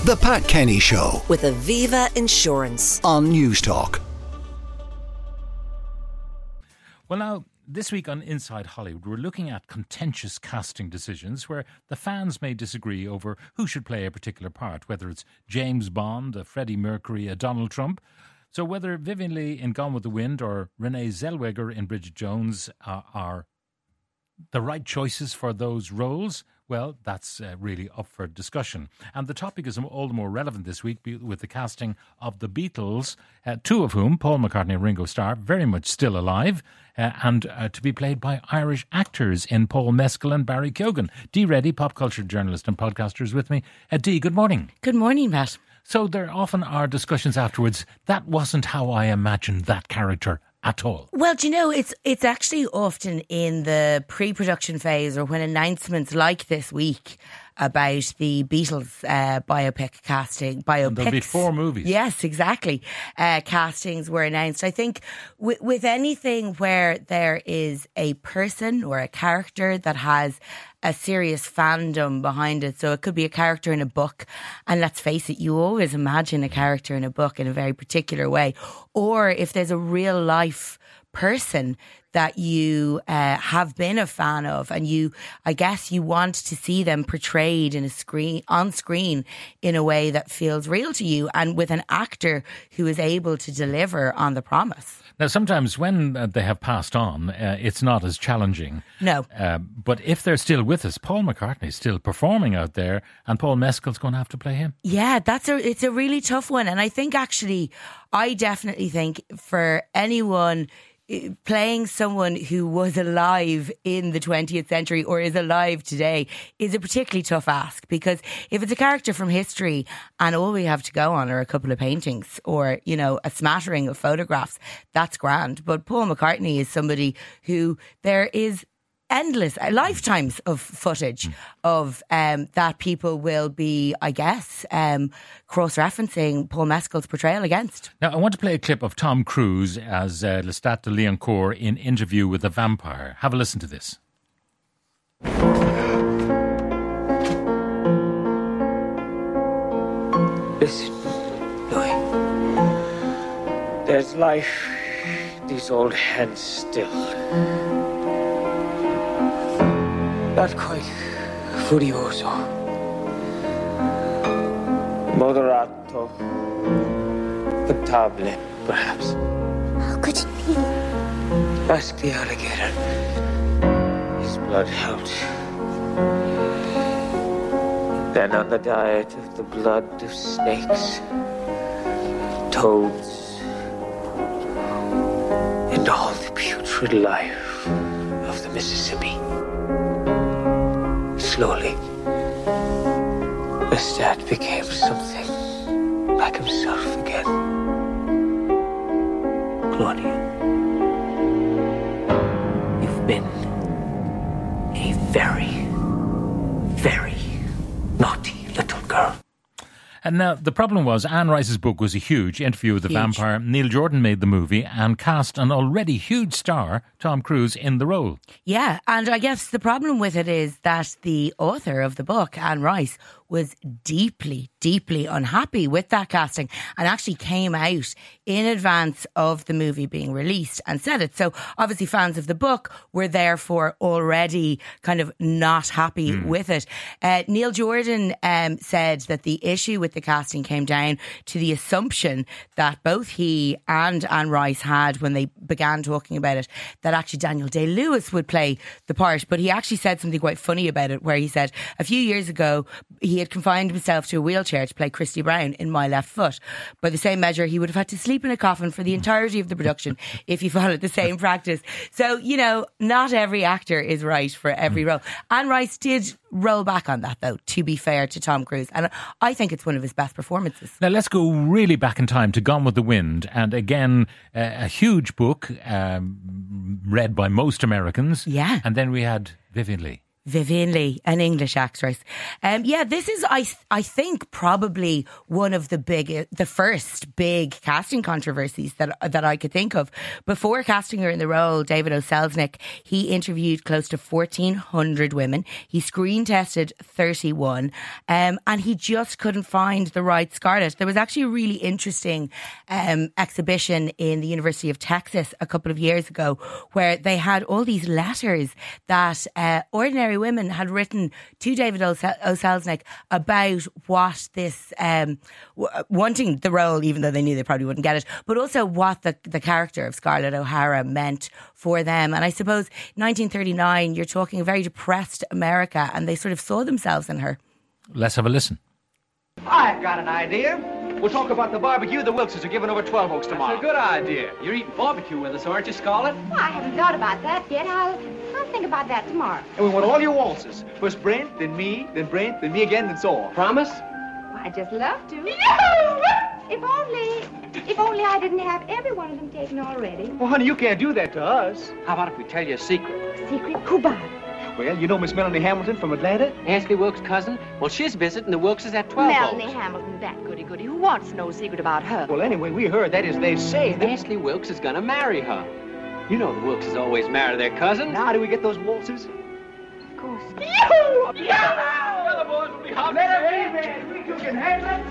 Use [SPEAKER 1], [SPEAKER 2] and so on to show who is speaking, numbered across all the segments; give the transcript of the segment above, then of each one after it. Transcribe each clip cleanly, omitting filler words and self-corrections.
[SPEAKER 1] The Pat Kenny Show
[SPEAKER 2] with Aviva Insurance
[SPEAKER 1] on Newstalk.
[SPEAKER 3] Well, now, this week on Inside Hollywood, we're looking at contentious casting decisions where the fans may disagree over who should play a particular part, whether it's James Bond, a Freddie Mercury, a Donald Trump. So whether Vivien Leigh in Gone with the Wind or Renee Zellweger in Bridget Jones are the right choices for those roles, well, that's really up for discussion. And the topic is all the more relevant this week with the casting of the Beatles, two of whom, Paul McCartney and Ringo Starr, very much still alive, and to be played by Irish actors in Paul Mescal and Barry Keoghan. Dee Reddy, pop culture journalist and podcaster, is with me. Dee, good morning.
[SPEAKER 4] Good morning, Matt.
[SPEAKER 3] So there often are discussions afterwards, that wasn't how I imagined that character at all.
[SPEAKER 4] Well, do you know, it's actually often in the pre-production phase or when announcements like this week about the Beatles biopic casting, biopics.
[SPEAKER 3] There'll be 4 movies.
[SPEAKER 4] Yes, exactly. Castings were announced. I think with anything where there is a person or a character that has a serious fandom behind it. So it could be a character in a book. And let's face it, you always imagine a character in a book in a very particular way. Or if there's a real life person that you have been a fan of, and I guess you want to see them portrayed on screen in a way that feels real to you, and with an actor who is able to deliver on the promise.
[SPEAKER 3] Now, sometimes when they have passed on, it's not as challenging.
[SPEAKER 4] No.
[SPEAKER 3] But if they're still with us, Paul McCartney's still performing out there, and Paul Mescal's going to have to play him.
[SPEAKER 4] Yeah, it's a really tough one. And I think I definitely think for anyone playing someone who was alive in the 20th century or is alive today is a particularly tough ask, because if it's a character from history and all we have to go on are a couple of paintings or, you know, a smattering of photographs, that's grand. But Paul McCartney is somebody who there is endless lifetimes of footage of that people will be, I guess, cross-referencing Paul Mescal's portrayal against.
[SPEAKER 3] Now, I want to play a clip of Tom Cruise as Lestat de Liancourt in Interview with a Vampire. Have a listen to this.
[SPEAKER 5] Listen, Louis. There's life in these old hands still. Not quite furioso. Moderato. Potable, perhaps.
[SPEAKER 6] How could it be?
[SPEAKER 5] Ask the alligator. His blood helped. Then on the diet of the blood of snakes, toads, and all the putrid life of the Mississippi. Slowly, Lestat became something like himself again. Claudia, you've been a very, very naughty little girl.
[SPEAKER 3] And now, the problem was, Anne Rice's book was a huge Interview with the Vampire. Neil Jordan made the movie and cast an already huge star, Tom Cruise, in the role.
[SPEAKER 4] Yeah, and I guess the problem with it is that the author of the book, Anne Rice, was deeply, deeply unhappy with that casting and actually came out in advance of the movie being released and said it. So obviously fans of the book were therefore already kind of not happy with it. Neil Jordan said that the issue with the casting came down to the assumption that both he and Anne Rice had when they began talking about it, that actually Daniel Day-Lewis would play the part. But he actually said something quite funny about it, where he said a few years ago he had confined himself to a wheelchair to play Christy Brown in My Left Foot. By the same measure, he would have had to sleep in a coffin for the entirety of the production if he followed the same practice. So, you know, not every actor is right for every role. Anne Rice did roll back on that, though, to be fair to Tom Cruise. And I think it's one of his best performances.
[SPEAKER 3] Now, let's go really back in time to Gone with the Wind. And again, a huge book read by most Americans.
[SPEAKER 4] Yeah.
[SPEAKER 3] And then we had Vivien Leigh.
[SPEAKER 4] Vivian Leigh, an English actress. This is, I think, probably one of the first big casting controversies that I could think of. Before casting her in the role, David O. Selznick, he interviewed close to 1,400 women. He screen tested 31, and he just couldn't find the right Scarlett. There was actually a really interesting exhibition in the University of Texas a couple of years ago where they had all these letters that ordinary women had written to David O. Selznick about what this wanting the role, even though they knew they probably wouldn't get it, but also what the character of Scarlett O'Hara meant for them. And I suppose 1939, you're talking a very depressed America, and they sort of saw themselves in her.
[SPEAKER 3] Let's have a listen.
[SPEAKER 6] I've got an idea. We'll talk about the barbecue the Wilkses are giving over 12 Oaks tomorrow.
[SPEAKER 5] That's a good idea. You're eating barbecue with us, aren't you, Scarlett?
[SPEAKER 7] Well, I haven't thought about that yet. I'll think about that tomorrow.
[SPEAKER 6] And we want all your waltzes. First Brent, then me, then Brent, then me again, then so on.
[SPEAKER 5] Promise?
[SPEAKER 7] Well, I'd just love to. If only I didn't have every one of them taken already.
[SPEAKER 6] Well, honey, you can't do that to us.
[SPEAKER 5] How about if we tell you a secret?
[SPEAKER 7] Secret? Who about?
[SPEAKER 6] Well, you know Miss Melanie Hamilton from Atlanta?
[SPEAKER 5] Ansley Wilkes' cousin? Well, she's visiting the Wilkses at 12
[SPEAKER 7] Melanie
[SPEAKER 5] Oaks.
[SPEAKER 7] Hamilton, that goody-goody. Who wants to know a secret about her?
[SPEAKER 6] Well, anyway, we heard, that is, they say that...
[SPEAKER 5] Ansley Wilkes is going to marry her. You know the Wilkses always marry their cousins.
[SPEAKER 6] Now, do we get those waltzes?
[SPEAKER 7] Of course.
[SPEAKER 6] Yoo-hoo! Yeah! The other boys will be hopping. Let her be, man. We two can handle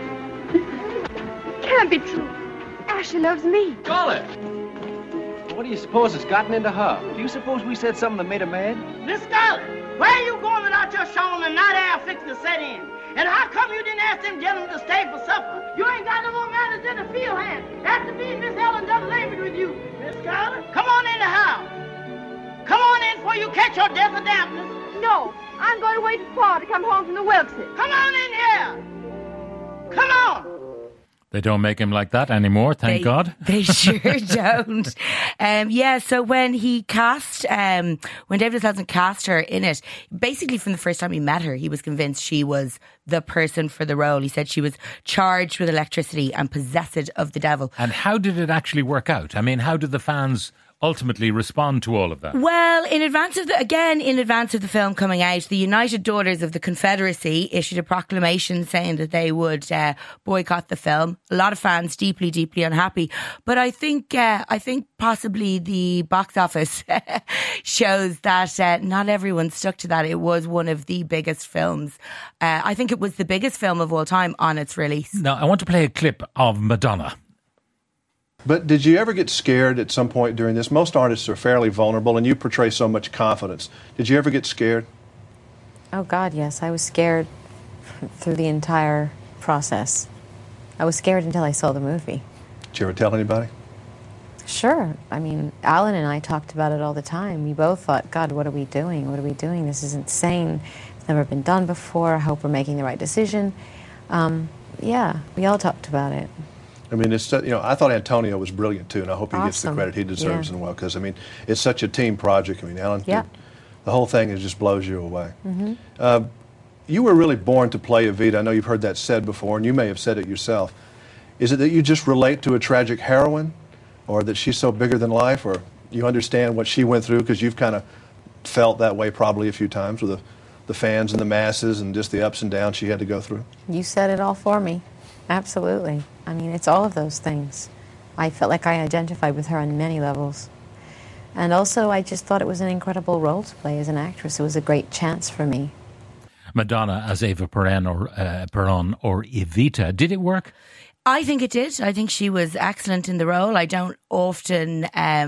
[SPEAKER 6] it.
[SPEAKER 7] Can't be true. Ashley loves me.
[SPEAKER 5] Scarlett! What do you suppose has gotten into her?
[SPEAKER 6] Do you suppose we said something that made her mad?
[SPEAKER 8] Miss Scarlett, where are you going without your shawl and night air fixing to set in? And how come you didn't ask them gentlemen to stay for supper? You ain't got no more manners than a field hand. That's to be Miss Ellen done labored with you. Miss Scarlett, come on in the house. Come on in before you catch your death of dampness.
[SPEAKER 7] No, I'm going to wait for Pa to come home from the Wilkses.
[SPEAKER 8] Come on in here. Come on.
[SPEAKER 3] They don't make him like that anymore, thank God.
[SPEAKER 4] They sure don't. So when he cast, when David Selznick cast her in it, basically from the first time he met her, he was convinced she was the person for the role. He said she was charged with electricity and possessed of the devil.
[SPEAKER 3] And how did it actually work out? I mean, how did the fans ultimately respond to all of that?
[SPEAKER 4] Well, in advance of the film coming out, the United Daughters of the Confederacy issued a proclamation saying that they would boycott the film. A lot of fans deeply, deeply unhappy. But I think possibly the box office shows that not everyone stuck to that. It was one of the biggest films. I think it was the biggest film of all time on its release.
[SPEAKER 3] Now, I want to play a clip of Madonna.
[SPEAKER 9] But did you ever get scared at some point during this? Most artists are fairly vulnerable, and you portray so much confidence. Did you ever get scared?
[SPEAKER 10] Oh, God, yes. I was scared through the entire process. I was scared until I saw the movie.
[SPEAKER 9] Did you ever tell anybody?
[SPEAKER 10] Sure. I mean, Alan and I talked about it all the time. We both thought, God, what are we doing? What are we doing? This is insane. It's never been done before. I hope we're making the right decision. Yeah, we all talked about it.
[SPEAKER 9] I mean, it's, I thought Antonio was brilliant too, and I hope he gets the credit he deserves and well, because I mean, it's such a team project. I mean, Alan, the whole thing just blows you away. Mm-hmm. You were really born to play Evita. I know you've heard that said before, and you may have said it yourself. Is it that you just relate to a tragic heroine, or that she's so bigger than life, or you understand what she went through because you've kind of felt that way probably a few times with the fans and the masses and just the ups and downs she had to go through?
[SPEAKER 10] You said it all for me. Absolutely. I mean, it's all of those things. I felt like I identified with her on many levels. And also, I just thought it was an incredible role to play as an actress. It was a great chance for me.
[SPEAKER 3] Madonna as Eva Peron or Evita. Did it work?
[SPEAKER 4] I think it did. I think she was excellent in the role. I don't often,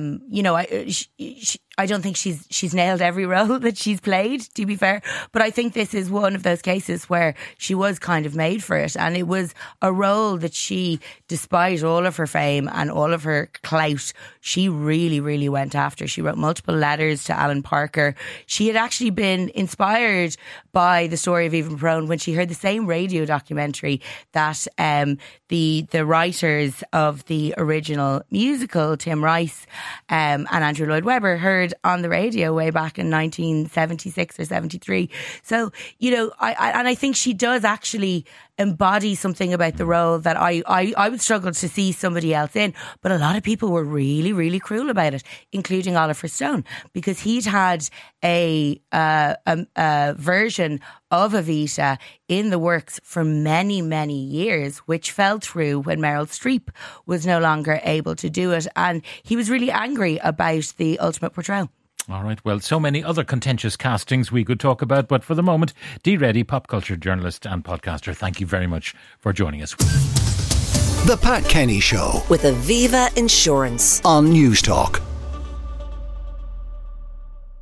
[SPEAKER 4] I don't think she's nailed every role that she's played, to be fair. But I think this is one of those cases where she was kind of made for it. And it was a role that she, despite all of her fame and all of her clout, she really, really went after. She wrote multiple letters to Alan Parker. She had actually been inspired by the story of Eva Peron when she heard the same radio documentary that the writers of the original musical, Tim Rice and Andrew Lloyd Webber, heard on the radio way back in 1976 or 73. So, I think she does actually embody something about the role that I would struggle to see somebody else in. But a lot of people were really, really cruel about it, including Oliver Stone, because he'd had a version of Evita in the works for many, many years, which fell through when Meryl Streep was no longer able to do it. And he was really angry about the ultimate portrayal.
[SPEAKER 3] All right, well, so many other contentious castings we could talk about, but for the moment, Dee Reddy, pop culture journalist and podcaster, thank you very much for joining us.
[SPEAKER 1] The Pat Kenny Show
[SPEAKER 2] with Aviva Insurance
[SPEAKER 1] on News Talk.